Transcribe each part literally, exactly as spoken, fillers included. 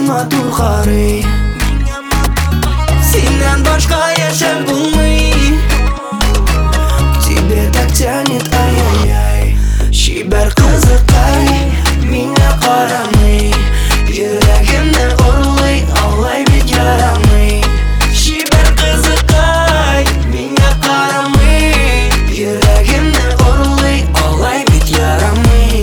матур карый. Сеннен башка яшәп булмый. К тебе так тянет, ай-яй-яй. Чибәр кызыкай, миңа карамый. Йөрәгемне урлый, алай бит ярамый. Чибәр кызыкай, миңа карамый. Йөрәгемне урлый, алай бит ярамый.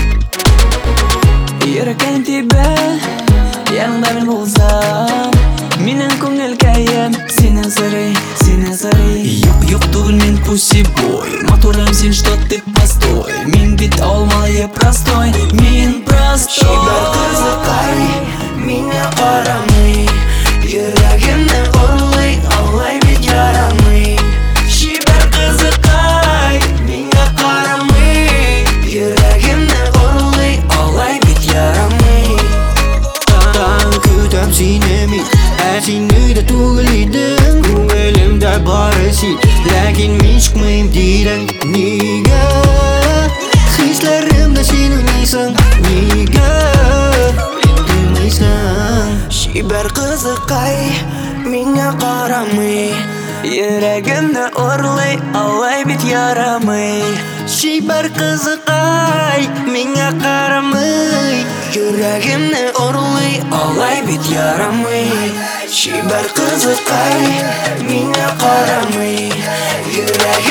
Йөрәккән тибә, яныңда мин булсам, минең күңел кәем синең сорый, синең сорый. Юк, юк түгел мин пуси бой, матурым син что ты постой. Мин бит алмалы простой, мин простой. Чибәр кызыкай, миңа карамый. Йөрәгемне урлый, алай бит ярамый. Чибәр кызыкай, миңа карамый. Йөрәгемне урлый, алай бит ярамый. Таң көтәм сине мин, ә син өйдә түгел идең. Күңелемдә бары син, ләкин мин чыкмыйм тирән. Нигә хисләремдә син уйныйсың? Нигә тоймыйсың? Чибәр кызыкай, миңа карамый. Йөрәгемне урлый, алай бит ярамый. Чибәр кызыкай, миңа карамый. Йөрәгемне урлый, алай бит ярамый. Чибәр кызыкай, миңа карамый. Йөрәгемне